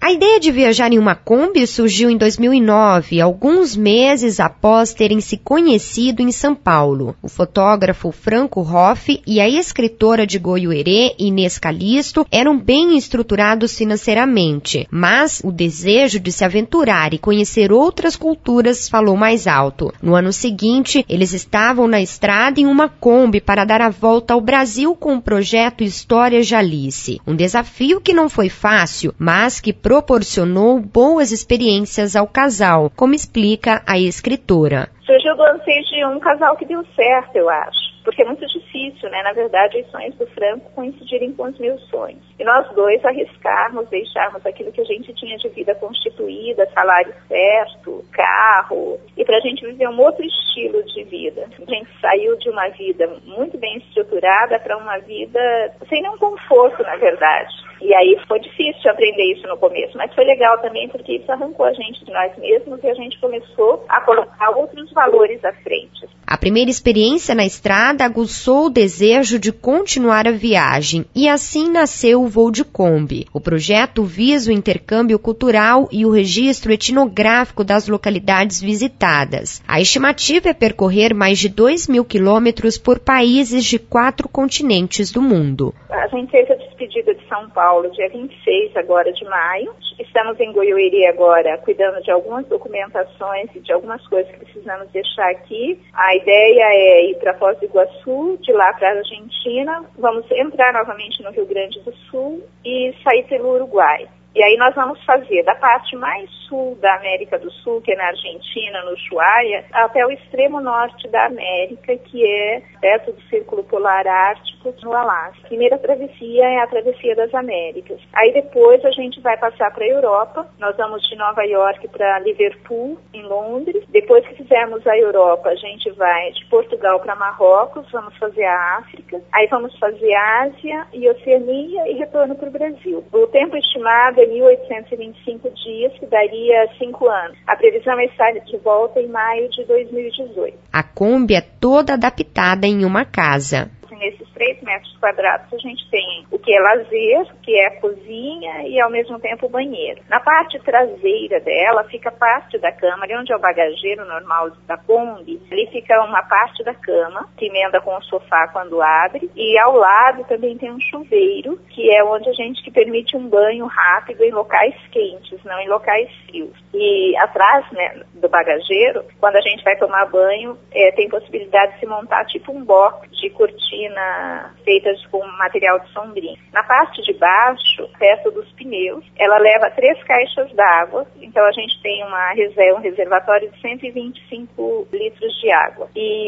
A ideia de viajar em uma Kombi surgiu em 2009, alguns meses após terem se conhecido em São Paulo. O fotógrafo Franco Hoff e a escritora de Goiuerê, Inês Calisto, eram bem estruturados financeiramente, mas o desejo de se aventurar e conhecer outras culturas falou mais alto. No ano seguinte, eles estavam na estrada em uma Kombi para dar a volta ao Brasil com o projeto História Jalice. Um desafio que não foi fácil, mas que proporcionou boas experiências ao casal, como explica a escritora. Surgiu do anseio de um casal que deu certo, eu acho. Porque é muito difícil, né? Na verdade, os sonhos do Franco coincidirem com os meus sonhos. E nós dois arriscarmos, deixarmos aquilo que a gente tinha de vida constituída, salário certo, carro, e para a gente viver um outro estilo de vida. A gente saiu de uma vida muito bem estruturada para uma vida sem nenhum conforto, na verdade. E aí foi difícil aprender isso no começo, mas foi legal também porque isso arrancou a gente de nós mesmos e a gente começou a colocar outros valores à frente. A primeira experiência na estrada aguçou o desejo de continuar a viagem e assim nasceu o Voo de Kombi. O projeto visa o intercâmbio cultural e o registro etnográfico das localidades visitadas. A estimativa é percorrer mais de 2.000 quilômetros por países de 4 continentes do mundo. A gente fez a despedida de São Paulo dia 26 agora de maio. Estamos em Goiuerê agora cuidando de algumas documentações e de algumas coisas que precisamos deixar aqui. A ideia é ir para Foz do Iguaçu, de lá para a Argentina. Vamos entrar novamente no Rio Grande do Sul e sair pelo Uruguai. E aí nós vamos fazer da parte mais sul da América do Sul, que é na Argentina, no Ushuaia, até o extremo norte da América, que é perto do Círculo Polar Ártico, no Alasca. A primeira travessia é a Travessia das Américas. Aí depois a gente vai passar para a Europa. Nós vamos de Nova York para Liverpool, em Londres. Depois que fizermos a Europa, a gente vai de Portugal para Marrocos, vamos fazer a África. Aí vamos fazer a Ásia e Oceania e retorno para o Brasil. O tempo estimado 1.825 dias, que daria 5 anos. A previsão é estar de volta em maio de 2018. A Kombi é toda adaptada em uma casa. Nesses 3 metros quadrados a gente tem o que é lazer, o que é a cozinha e ao mesmo tempo o banheiro. Na parte traseira dela fica parte da cama, ali onde é o bagageiro normal da Kombi, ali fica uma parte da cama, que emenda com o sofá quando abre, e ao lado também tem um chuveiro, que é onde a gente que permite um banho rápido em locais quentes, não em locais frios. E atrás, né, do bagageiro, quando a gente vai tomar banho, tem possibilidade de se montar tipo um box de cortina feitas com material de sombrinha. Na parte de baixo, perto dos pneus, ela leva 3 caixas d'água, então a gente tem um reservatório de 125 litros de água.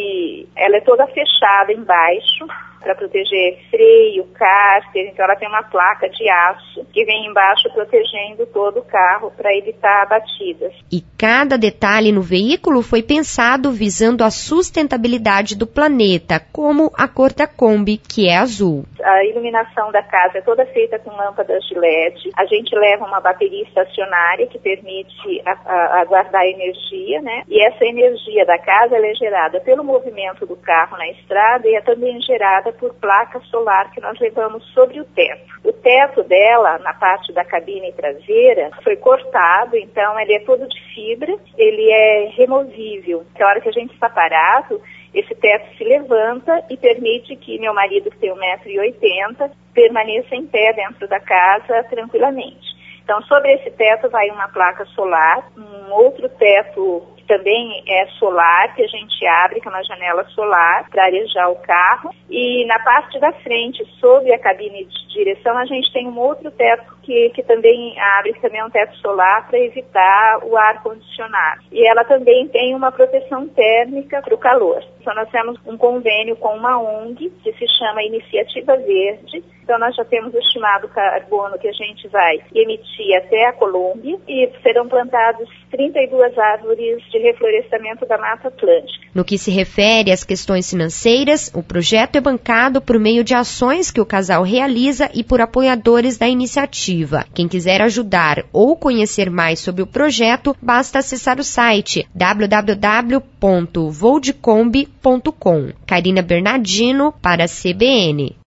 E ela é toda fechada embaixo, para proteger freio, cárter, então ela tem uma placa de aço que vem embaixo protegendo todo o carro para evitar batidas. E cada detalhe no veículo foi pensado visando a sustentabilidade do planeta, como a cor da Kombi, que é azul. A iluminação da casa é toda feita com lâmpadas de LED. A gente leva uma bateria estacionária que permite guardar energia, né? E essa energia da casa ela é gerada pelo movimento do carro na estrada e é também gerada por placa solar que nós levamos sobre o teto. O teto dela, na parte da cabine traseira, foi cortado, então ele é todo de fibra, ele é removível. Na hora que a gente está parado, esse teto se levanta e permite que meu marido, que tem 1,80 m, permaneça em pé dentro da casa tranquilamente. Então, sobre esse teto vai uma placa solar, um outro teto que também é solar, que a gente abre com uma janela solar para arejar o carro. E na parte da frente, sobre a cabine de direção, a gente tem um outro teto que também abre, que também é um teto solar para evitar o ar-condicionado. E ela também tem uma proteção térmica para o calor. Então, nós temos um convênio com uma ONG, que se chama Iniciativa Verde. Então, nós já temos estimado o carbono que a gente vai emitir até a Colômbia e serão plantados 32 árvores de reflorestamento da Mata Atlântica. No que se refere às questões financeiras, o projeto é bancado por meio de ações que o casal realiza e por apoiadores da iniciativa. Quem quiser ajudar ou conhecer mais sobre o projeto, basta acessar o site www.voodecombi.com. Karina Bernardino para a CBN.